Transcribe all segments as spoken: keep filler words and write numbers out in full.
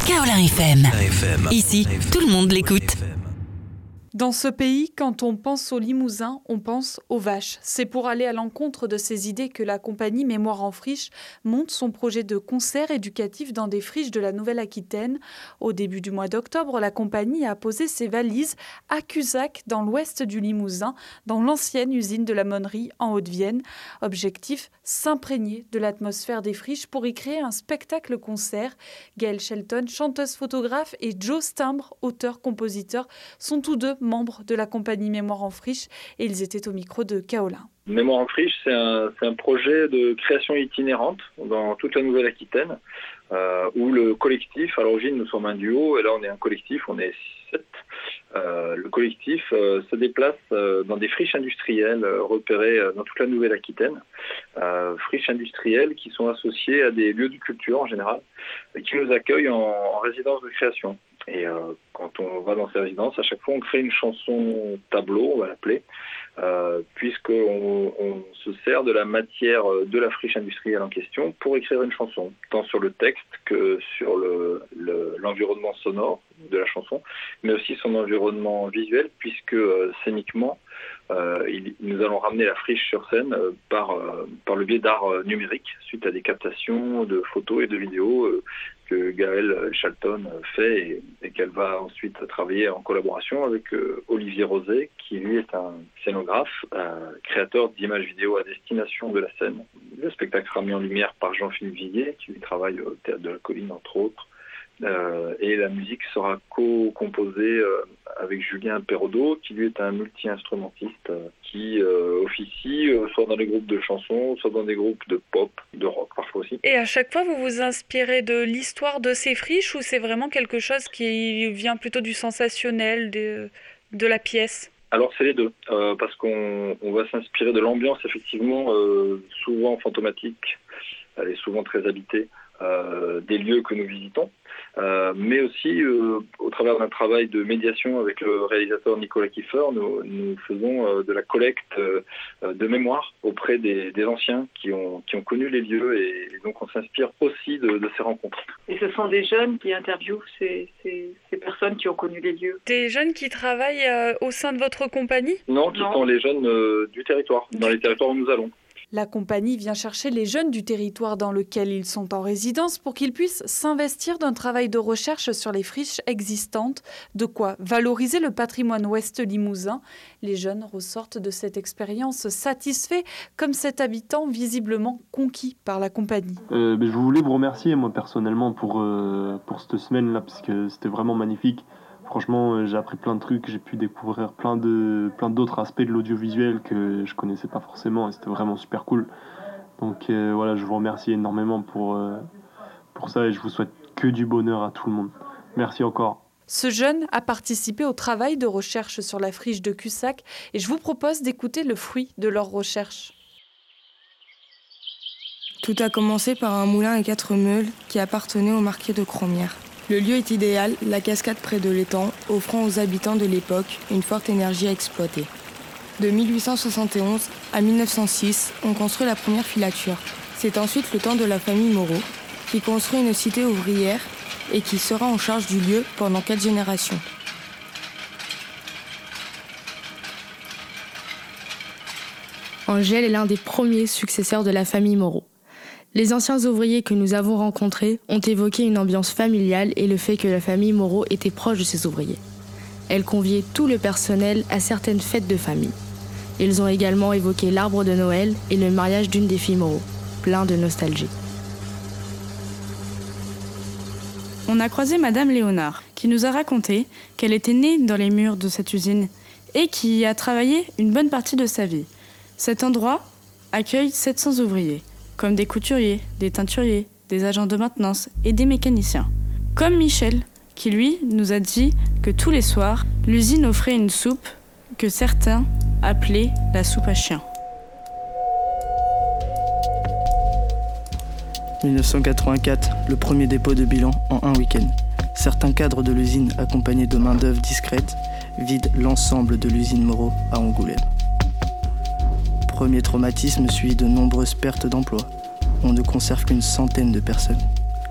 Kaolin F M. Ici, tout le monde l'écoute. Dans ce pays, quand on pense au Limousin, on pense aux vaches. C'est pour aller à l'encontre de ces idées que la compagnie Mémoire en Friche monte son projet de concert éducatif dans des friches de la Nouvelle-Aquitaine. Au début du mois d'octobre, la compagnie a posé ses valises à Cusac, dans l'ouest du Limousin, dans l'ancienne usine de la Monnerie en Haute-Vienne. Objectif, s'imprégner de l'atmosphère des friches pour y créer un spectacle-concert. Gaëlle Shelton, chanteuse-photographe, et Joe Stimbre, auteur-compositeur, sont tous deux membres de la compagnie Mémoire en Friche, et ils étaient au micro de Kaolin. Mémoire en Friche, c'est un, c'est un projet de création itinérante dans toute la Nouvelle-Aquitaine, euh, où le collectif, à l'origine nous sommes un duo, et là on est un collectif, on est sept. Euh, le collectif euh, se déplace euh, dans des friches industrielles euh, repérées euh, dans toute la Nouvelle-Aquitaine, euh, friches industrielles qui sont associées à des lieux de culture en général, et qui nous accueillent en, en résidence de création. Et euh, quand on va dans ces résidences, à chaque fois on crée une chanson tableau, on va l'appeler, euh, puisqu'on on se sert de la matière de la friche industrielle en question pour écrire une chanson, tant sur le texte que sur le, le, l'environnement sonore de la chanson, mais aussi son environnement visuel, puisque euh, scéniquement, euh, il, nous allons ramener la friche sur scène euh, par, euh, par le biais d'art euh, numérique, suite à des captations de photos et de vidéos euh, que Gaëlle Shelton fait et, et qu'elle va ensuite travailler en collaboration avec euh, Olivier Rosé, qui lui est un scénographe, un créateur d'images vidéo à destination de la scène. Le spectacle sera mis en lumière par Jean-Philippe Villiers, qui lui travaille au Théâtre de la Colline, entre autres. Euh, et la musique sera co-composée euh, avec Julien Perraudot, qui lui est un multi-instrumentiste euh, qui euh, officie euh, soit dans des groupes de chansons, soit dans des groupes de pop, de rock parfois aussi. Et à chaque fois, vous vous inspirez de l'histoire de ces friches, ou c'est vraiment quelque chose qui vient plutôt du sensationnel, de, de la pièce ? Alors c'est les deux, euh, parce qu'on on va s'inspirer de l'ambiance effectivement, euh, souvent fantomatique, elle est souvent très habitée, euh, des lieux que nous visitons. Euh, mais aussi euh, au travers d'un travail de médiation avec le réalisateur Nicolas Kiefer, nous, nous faisons euh, de la collecte euh, de mémoire auprès des, des anciens qui ont, qui ont connu les lieux, et, et donc on s'inspire aussi de, de ces rencontres. Et ce sont des jeunes qui interviewent ces, ces, ces personnes qui ont connu les lieux. Des jeunes qui travaillent euh, au sein de votre compagnie ? Non, qui non. sont les jeunes euh, du territoire, dans les territoires où nous allons. La compagnie vient chercher les jeunes du territoire dans lequel ils sont en résidence pour qu'ils puissent s'investir d'un travail de recherche sur les friches existantes, de quoi valoriser le patrimoine ouest limousin. Les jeunes ressortent de cette expérience satisfaits, comme cet habitant visiblement conquis par la compagnie. Euh, je voulais vous remercier moi personnellement pour, euh, pour cette semaine-là, parce que c'était vraiment magnifique. Franchement, j'ai appris plein de trucs, j'ai pu découvrir plein, de, plein d'autres aspects de l'audiovisuel que je connaissais pas forcément, et c'était vraiment super cool. Donc euh, voilà, je vous remercie énormément pour, euh, pour ça, et je vous souhaite que du bonheur à tout le monde. Merci encore. Ce jeune a participé au travail de recherche sur la friche de Cusac, et je vous propose d'écouter le fruit de leur recherche. Tout a commencé par un moulin à quatre meules qui appartenait au marquis de Cromières. Le lieu est idéal, la cascade près de l'étang, offrant aux habitants de l'époque une forte énergie à exploiter. De mille huit cent soixante et onze à mille neuf cent six, on construit la première filature. C'est ensuite le temps de la famille Moreau, qui construit une cité ouvrière et qui sera en charge du lieu pendant quatre générations. Angèle est l'un des premiers successeurs de la famille Moreau. Les anciens ouvriers que nous avons rencontrés ont évoqué une ambiance familiale et le fait que la famille Moreau était proche de ses ouvriers. Elle conviait tout le personnel à certaines fêtes de famille. Ils ont également évoqué l'arbre de Noël et le mariage d'une des filles Moreau, plein de nostalgie. On a croisé Madame Léonard, qui nous a raconté qu'elle était née dans les murs de cette usine et qui y a travaillé une bonne partie de sa vie. Cet endroit accueille sept cents ouvriers, comme des couturiers, des teinturiers, des agents de maintenance et des mécaniciens. Comme Michel, qui lui nous a dit que tous les soirs, l'usine offrait une soupe que certains appelaient la soupe à chien. dix-neuf cent quatre-vingt-quatre, le premier dépôt de bilan en un week-end. Certains cadres de l'usine, accompagnés de main-d'œuvre discrète, vident l'ensemble de l'usine Moreau à Angoulême. Premier traumatisme suivi de nombreuses pertes d'emplois. On ne conserve qu'une centaine de personnes.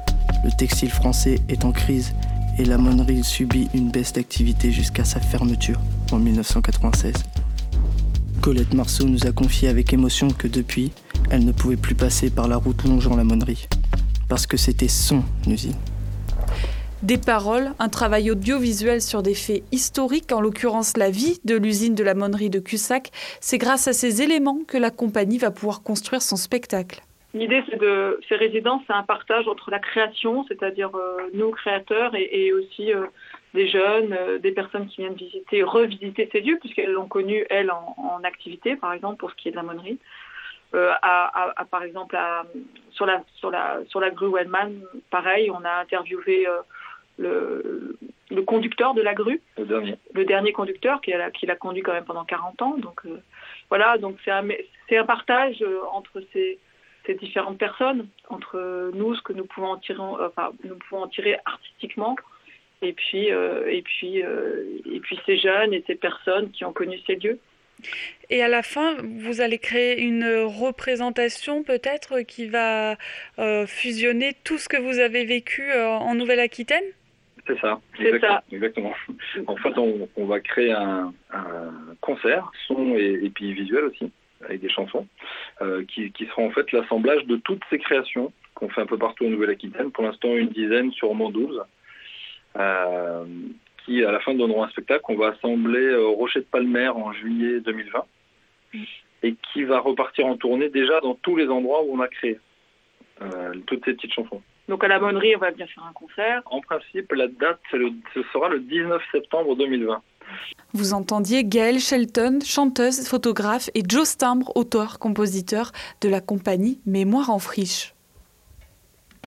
Le textile français est en crise et la monnerie subit une baisse d'activité jusqu'à sa fermeture en dix-neuf cent quatre-vingt-seize. Colette Marceau nous a confié avec émotion que depuis, elle ne pouvait plus passer par la route longeant la monnerie, parce que c'était son usine. Des paroles, un travail audiovisuel sur des faits historiques, en l'occurrence la vie de l'usine de la monnerie de Cussac. C'est grâce à ces éléments que la compagnie va pouvoir construire son spectacle. L'idée, c'est de ces résidences, c'est un partage entre la création, c'est-à-dire euh, nous créateurs, et, et aussi euh, des jeunes, euh, des personnes qui viennent visiter, revisiter ces lieux, puisqu'elles l'ont connu, elles, en, en activité, par exemple, pour ce qui est de la monnerie. Euh, à, à, à, par exemple, à, sur, la, sur, la, sur la grue Wellman, pareil, on a interviewé euh, le, le conducteur de la grue, le dernier, le dernier conducteur qui l'a, qui l'a conduit quand même pendant quarante ans. Donc euh, voilà, donc c'est un, c'est un partage euh, entre ces, ces différentes personnes, entre nous, ce que nous pouvons en tirer, euh, enfin, nous pouvons en tirer artistiquement, et puis, euh, et, puis, euh, et puis ces jeunes et ces personnes qui ont connu ces lieux. Et à la fin, vous allez créer une représentation peut-être qui va euh, fusionner tout ce que vous avez vécu euh, en Nouvelle-Aquitaine ? C'est ça, C'est exactement. ça. exactement. En fait, on, on va créer un, un concert, son et, et puis visuel aussi, avec des chansons, euh, qui, qui sera en fait l'assemblage de toutes ces créations qu'on fait un peu partout en Nouvelle-Aquitaine. Pour l'instant, une dizaine, sûrement douze. Euh, qui à la fin donneront un spectacle qu'on va assembler au Rocher de Palmer en juillet deux mille vingt et qui va repartir en tournée déjà dans tous les endroits où on a créé euh, toutes ces petites chansons. Donc à la monnerie, on va bien faire un concert. En principe, la date, c'est le, ce sera le dix-neuf septembre deux mille vingt. Vous entendiez Gaëlle Shelton, chanteuse, photographe, et Joe Stimbre, auteur, compositeur de la compagnie Mémoire en friche.